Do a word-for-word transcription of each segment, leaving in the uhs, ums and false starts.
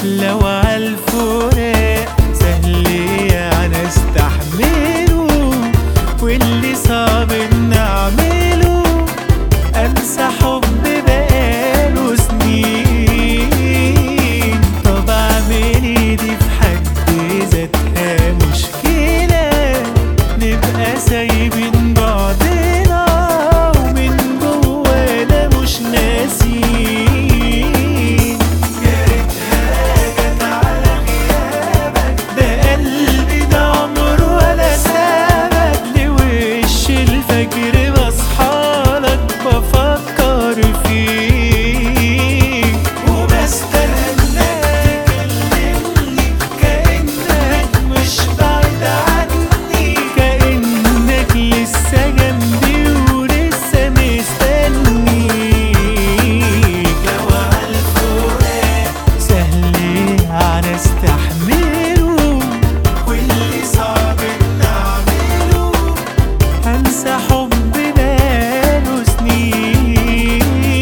لو عالفراق سهل يعني استحمله، واللي صعب نعمله انسى حب بقاله سنين. طب اعمل ايه دي في حد ذاتها مشكلة، نبقى سايبين بعضنا ومن جوانا مش ناسين. يا ريتها جت على غيابك، ده قلبي ده عمره ولا سابك، لوش الفجر بصحالك بفكر فيك وبستناك تكلمني كأنك مش بعيد عني، كأنك لسه جنبي ولسه مستنيك. لو عالفراق سهل يعني استحمله، واللي صعب نعمله هنسى حب بقاله سنين.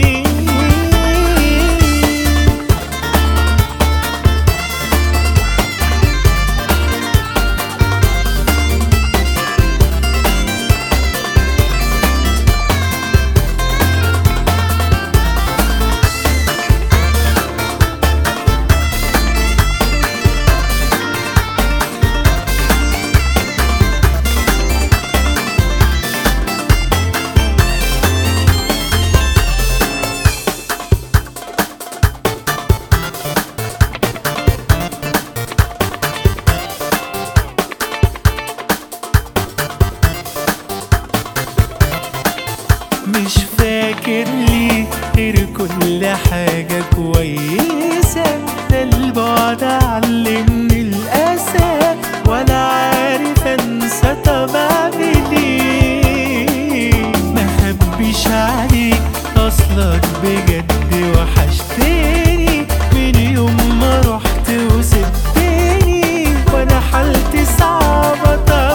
مش فاكر ليه غير كل حاجة كويسة، ده البعد علمني الأسى ولا عارف أنسى. طب أعمل إيه ما خبيش عليك، أصلك بجد وحشتني من يوم ما رحت وسبتني، وأنا حالتي صعبة.